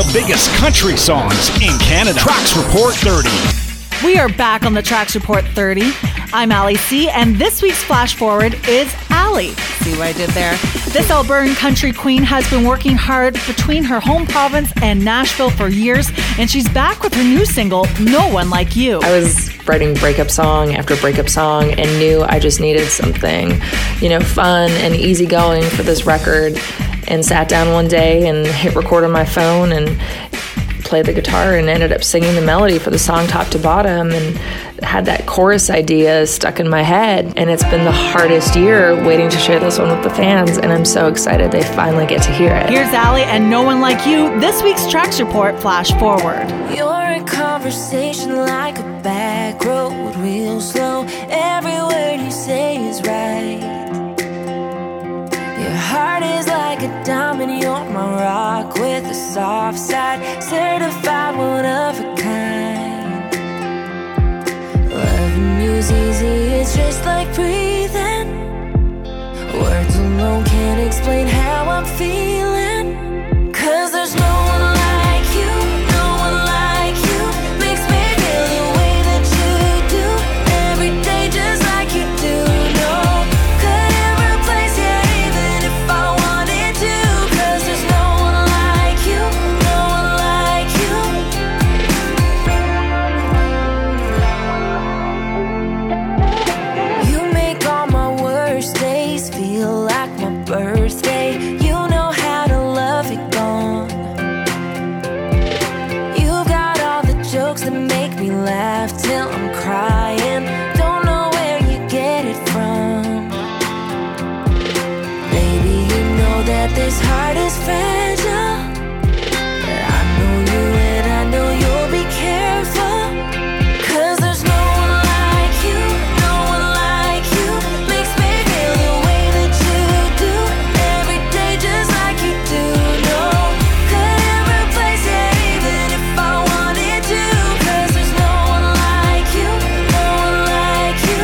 the biggest country songs in Canada. Tracks Report 30. We are back on the Tracks Report 30. I'm Allie C, and this week's Flash Forward is Allie. See what I did there? This Albertan country queen has been working hard between her home province and Nashville for years, and she's back with her new single, No One Like You. I was writing breakup song after breakup song and knew I just needed something, fun and easygoing for this record, and sat down one day and hit record on my phone and played the guitar and ended up singing the melody for the song top to bottom, and had that chorus idea stuck in my head. And it's been the hardest year waiting to share this one with the fans, and I'm so excited they finally get to hear it. Here's Allie and No One Like You, this week's Tracks Report Flash Forward. You're in conversation like a back road, real slow. Every word you say is right. Your heart is like a diamond, you're my rock with a soft side, certified one of a kind. Loving you's easy, it's just like breathing. Words alone can't explain how I'm feeling. 'Cause there's no one like you, no one like you. Makes me feel the way that you do, every day just like you do. No, could ever replace you even if I wanted to. 'Cause there's no one like you, no one like you. You make all my worst days feel like my birthday. You know how to love it gone. You've got all the jokes that make me laugh till I'm crying. Don't know where you get it from. Baby, you know that this heart is fragile. But I know you and I know you'll be careful. 'Cause there's no one like you, no one like you. Makes me feel the way that you do, every day just like you do. No, could ever replace you even if I wanted to. 'Cause there's no one like you, no one like you.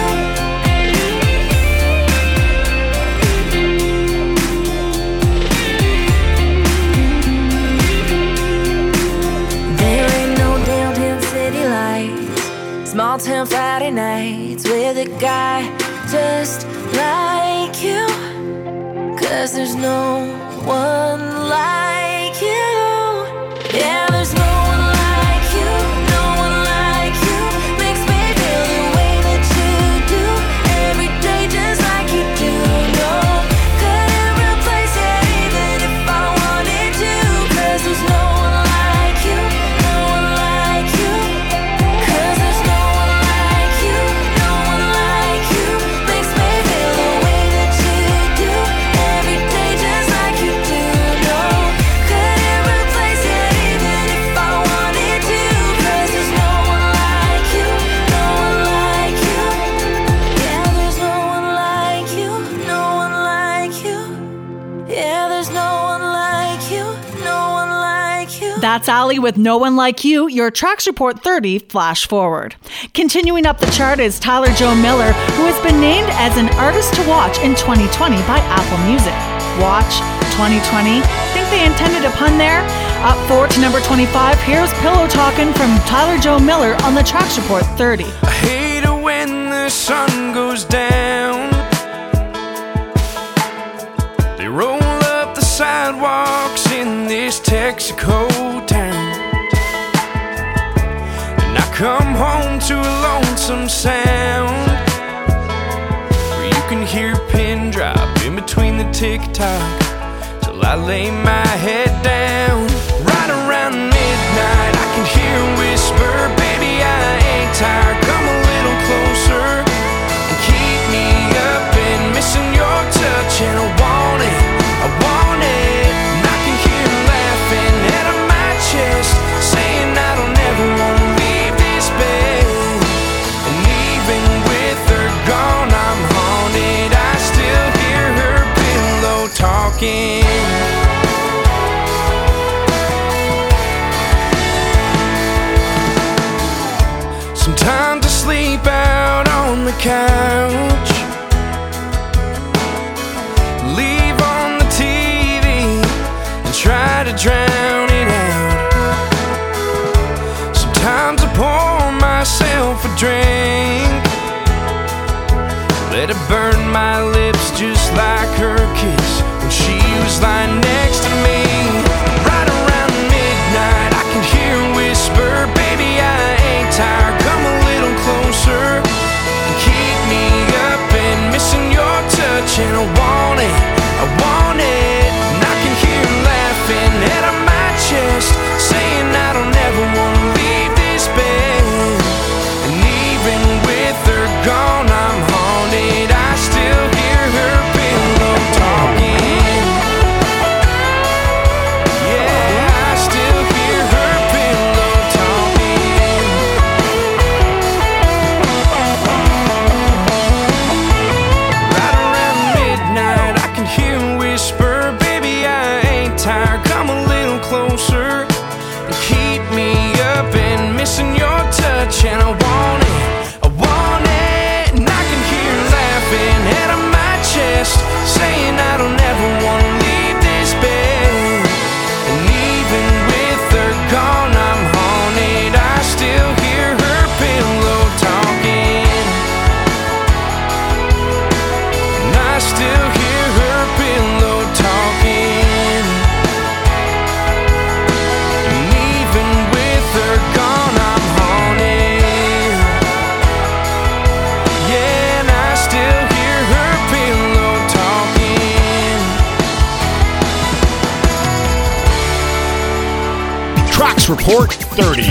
There ain't no downtown city lights, small town Friday nights with a guy just like you. 'Cause there's no one like you. Yeah, there's no one like you, no one like you. Makes me feel the way that you do, every day just like you do. No, could ever replace you even if I wanted to. 'Cause there's no one like you, no one like you. 'Cause there's no one like you, no one like you. Makes me feel the way that you do, every day just like you do. No, could ever replace you even if I wanted to. 'Cause there's no one like you, no one like you. Yeah, there's no one like you, no one like you. Yeah, there's no one like you, no one like you. That's Allie with No One Like You, your Tracks Report 30 Flash Forward. Continuing up the chart is Tyler Joe Miller, who has been named as an artist to watch in 2020 by Apple Music. Watch 2020? Think they intended a pun there? Up 4 to number 25, here's Pillow Talkin' from Tyler Joe Miller on the Tracks Report 30. I hate it when the sun goes down. They roll up the sidewalks in this Texaco town, and I come home to a lonesome sound where you can hear a pin drop in between the tick-tock till I lay my head down. Right around midnight I can hear a whisper, baby I ain't tired, come a little closer and keep me up and missing your touch. And I want it, I want it. And I can hear her laughing out of my chest, saying I don't ever want to leave this bed. And even with her gone I'm haunted, I still hear her pillow talking. Sometimes I sleep out on the couch, leave on the TV and try to drown it out. Let it burn my lips just like her kiss when she was lying next to me. Right around midnight I can hear her whisper, baby, I ain't tired, come a little closer and keep me up and missing your touch. And I want it, I want it. And I can hear her laughing out of my chest, saying I don't ever want to leave this bed. And even with her gone, I'm haunted. I still hear her pillow talking. Yeah, I still hear her pillow talking. Right around midnight I can hear her whisper, baby, I ain't tired, come a little closer and keep me up and missing your touch. And I want it, I want it. And I can hear her laughing out of my chest, saying I don't ever want to leave this bed. And even with her gone, I'm haunted. I still hear her pillow talking. And I still hear her pillow talking. And even with her gone, I'm haunted. Yeah, and I still hear her pillow talking. Tracks Report 30.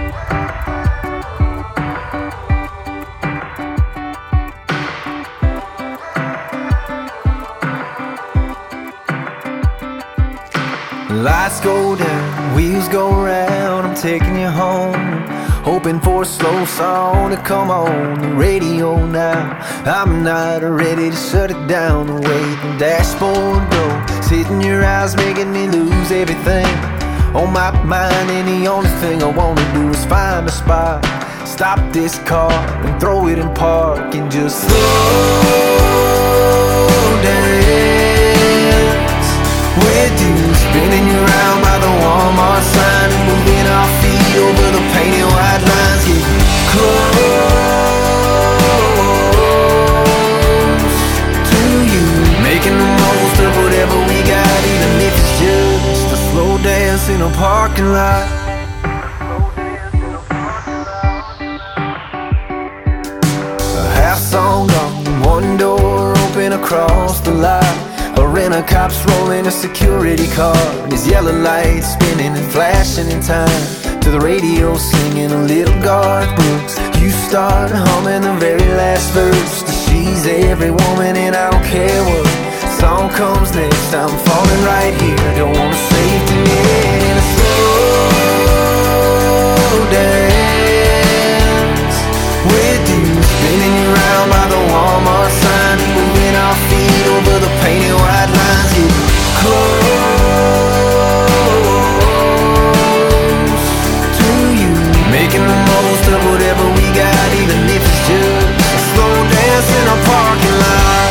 Lights go down, wheels go round, I'm taking you home. Hoping for a slow song to come on the radio now. I'm not ready to shut it down. The way the dashboard goes, hitting your eyes, making me lose everything on my mind. And the only thing I wanna do is find a spot, stop this car and throw it in park and just slow dance with you, spinning you around by the Walmart sign and moving our feet over the painted white lines. Get close to you, making the most of whatever we got, even if it's just a slow dance in a parking lot. A half song gone, one door open across the lot. A rent-a-cop's rolling a security car, and his yellow lights spinning and flashing in time to the radio singing a little Garth Brooks. You start humming the very last verse to She's Every Woman and I Don't Care What song comes next. I'm falling right here, I don't wanna save the end. In a slow dance with you, spinning you around by the Walmart sign and moving our feet over the painted white lines. Get close to you, making the most of whatever we got, even if it's just a slow dance in a parking lot.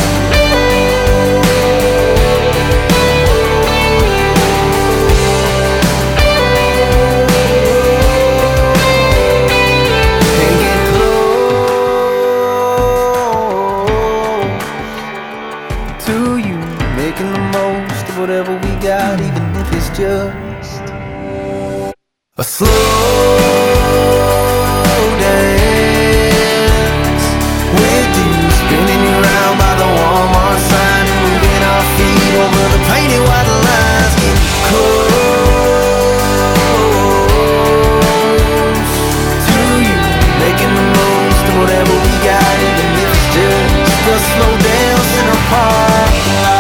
And get close to you, making the most of whatever we got, even if it's just a slow dance with you, spinning you around by the Walmart sign and moving our feet over the painted white lines. Get close to you, making the most of whatever we got, even if it's just a slow dance in a parking lot.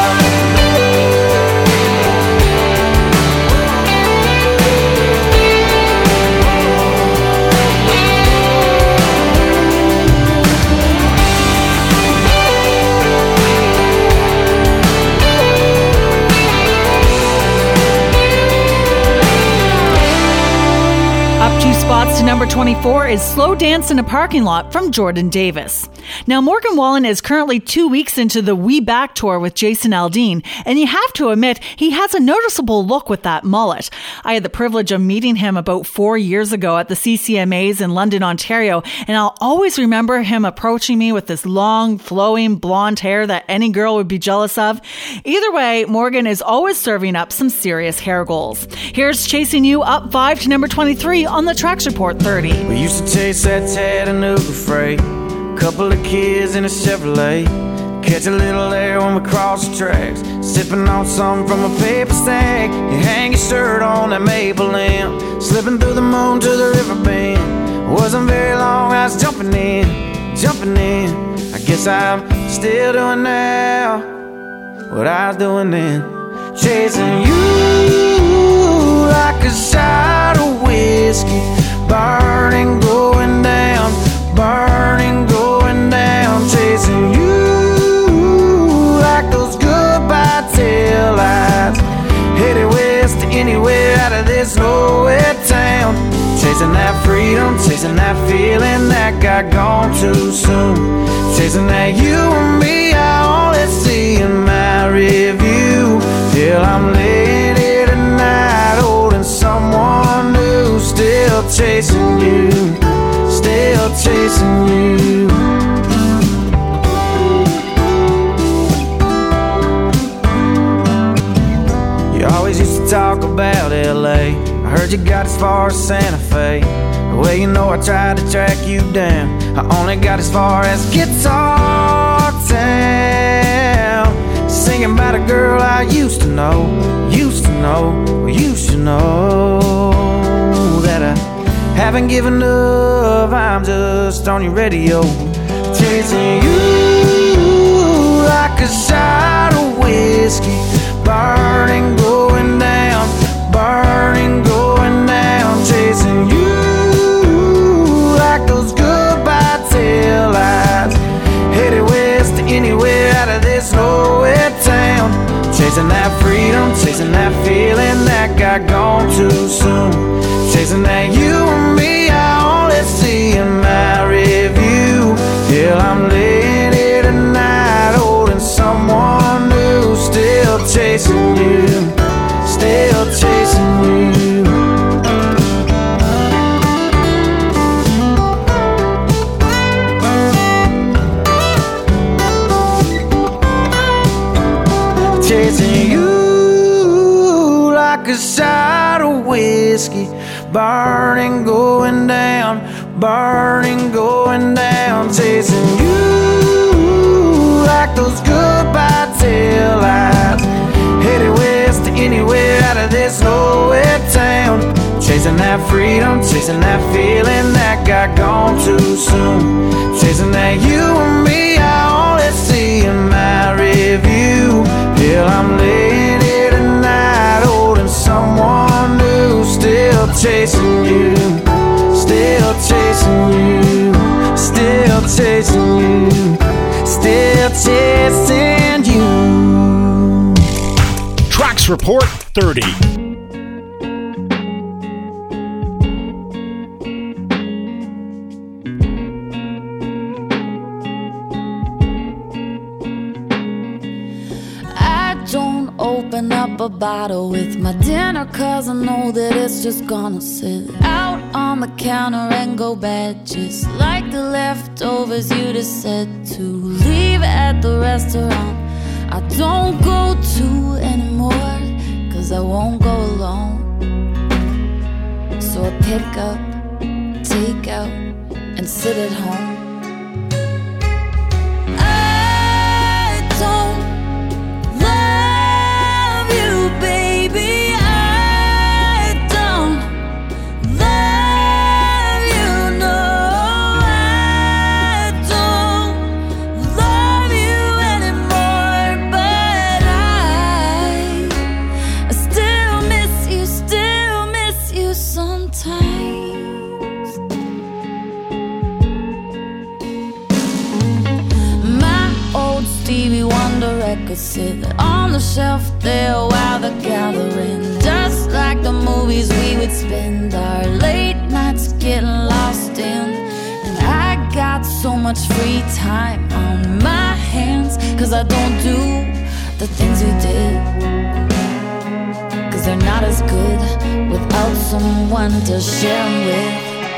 Up 2 spots to number 24 is Slow Dance in a Parking Lot from Jordan Davis. Now, Morgan Wallen is currently 2 weeks into the We Back tour with Jason Aldean, and you have to admit, he has a noticeable look with that mullet. I had the privilege of meeting him about 4 years ago at the CCMAs in London, Ontario, and I'll always remember him approaching me with this long, flowing blonde hair that any girl would be jealous of. Either way, Morgan is always serving up some serious hair goals. Here's Chasing You, up 5 to number 23 on the Tracks Report 30. We used to chase that Chattanooga freight, couple of kids in a Chevrolet, catch a little air when we cross the tracks, sipping on something from a paper stack. You hang your shirt on that maple limb, slipping through the moon to the river bend. Wasn't very long, I was jumping in. I guess I'm still doing now what I was doing then. Chasing you like a shot of whiskey, burning, going down, burning, going down. Chasing you like those goodbye tail lights, headed west to anywhere out of this nowhere town. Chasing that freedom, chasing that feeling that got gone too soon. Chasing that you and me, I only see in my review. Till I'm laying here tonight, holding someone new. Still chasing you, still chasing you. You always used to talk about LA. I heard you got as far as Santa Fe. Well, you know I tried to track you down. I only got as far as Guitar Town, singing about a girl I used to know. Well, you should know that I haven't given up. I'm just on your radio, chasing you like a shot of whiskey, burning, going down, burning, going down. Chasing you like those goodbye tail lights, headed west to anywhere out of this nowhere town. Chasing that freedom, chasing that feeling that got gone too soon. Chasing that you and me, I only see in my review. Till I'm laying here tonight, holding someone new. Still chasing you, still chasing you. Chasing you like a shot of whiskey, burning, going down, burning, going down. Chasing you like those goodbye tail lights, headed west to anywhere out of this nowhere town. Chasing that freedom, chasing that feeling that got gone too soon. Chasing that you and me, I only see in my review. Till I'm laying here tonight, holding someone new. Still chasing you, still chasing you, still chasing you, still chasing you. Tracks Report 30. Open up a bottle with my dinner, cause I know that it's just gonna sit out on the counter and go bad, just like the leftovers you just said to leave at the restaurant I don't go to anymore, cause I won't go alone. So I pick up, take out, and sit at home. Sit on the shelf there while the gathering, just like the movies we would spend our late nights getting lost in. And I got so much much free time on my hands, 'cause I don't do the things you did, 'cause they're not as good without someone to share 'em with.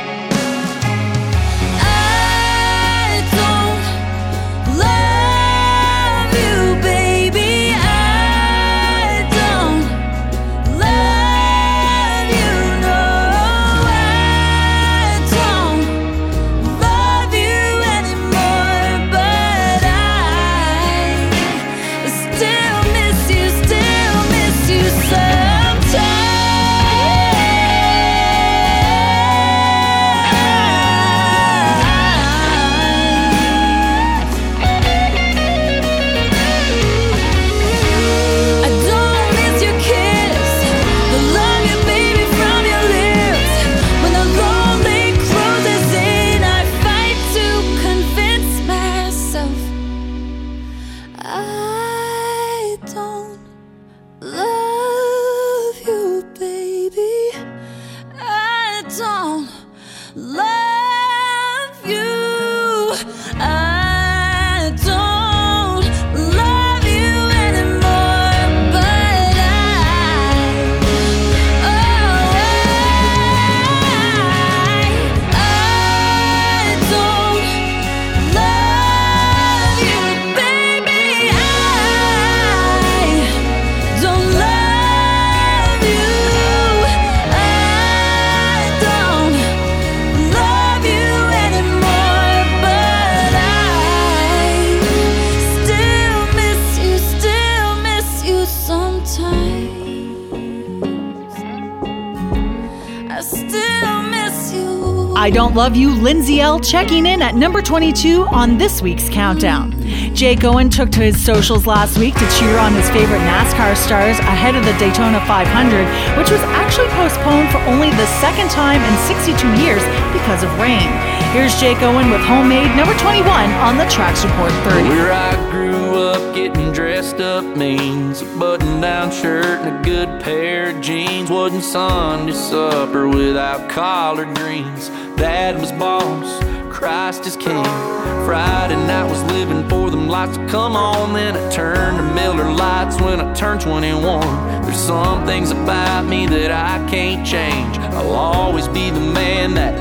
I Don't Love You, Lindsay L. checking in at number 22 on this week's countdown. Jake Owen took to his socials last week to cheer on his favorite NASCAR stars ahead of the Daytona 500, which was actually postponed for only the second time in 62 years because of rain. Here's Jake Owen with Homemade, number 21 on the Tracks Report 30. Where I grew up, getting dressed up means a button-down shirt and a good pair of jeans. Wasn't Sunday supper without collard greens. Dad was boss, Christ is king. Friday night was living for them lights to come on. Then I turned to Miller Lights when I turned 21. There's some things about me that I can't change. I'll always be the man that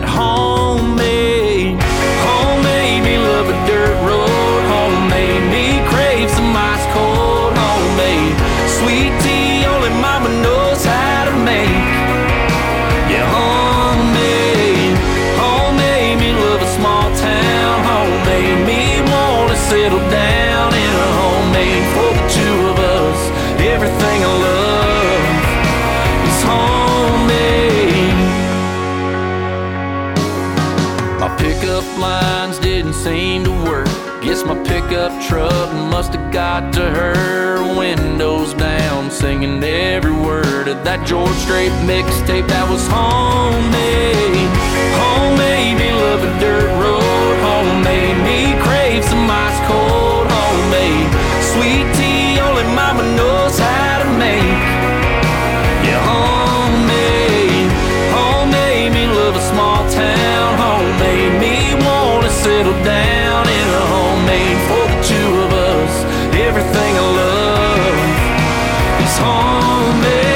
homemade me love a dirt road. Homemade me crave some ice cold. Homemade sweet tea only mama knows how to make. Yeah, homemade me love a small town. Homemade me wanna settle down in a homemade for the two of us. Everything I love is homemade. My pickup lines didn't seem to work. Guess my pickup truck must have got to her. Windows down, singing every word of that George Strait mixtape that was homemade. Homemade me love a dirt road. Homemade me crave some ice cold. Homemade sweet tea only mama knows how to make. Yeah, homemade me love a small town. Homemade me wanna settle down in a homemade for the two of us. Everything I love is homemade.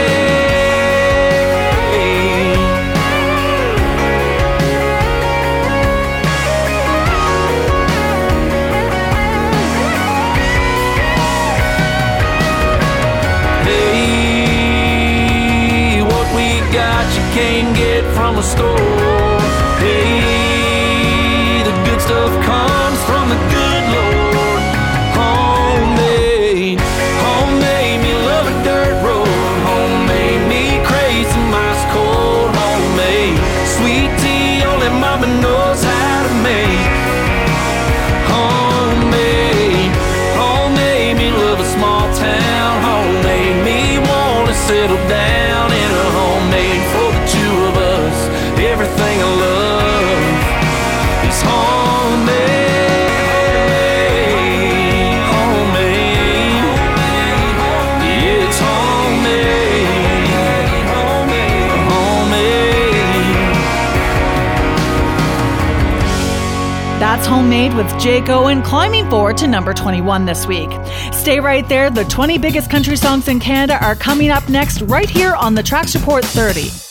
Hey, what we got you can't get from a store. Hey, the good stuff comes from the good Lord. Homemade me love a dirt road. Homemade me crave some ice cold. Homemade sweet tea only mama knows how to make. Homemade me love a small town. Homemade me wanna settle down in a homemade for the two of us. Everything I love is homemade. was Homemade with Jake Owen, climbing forward to number 21 this week. Stay right there. The 20 biggest country songs in Canada are coming up next right here on the Tracks Report 30.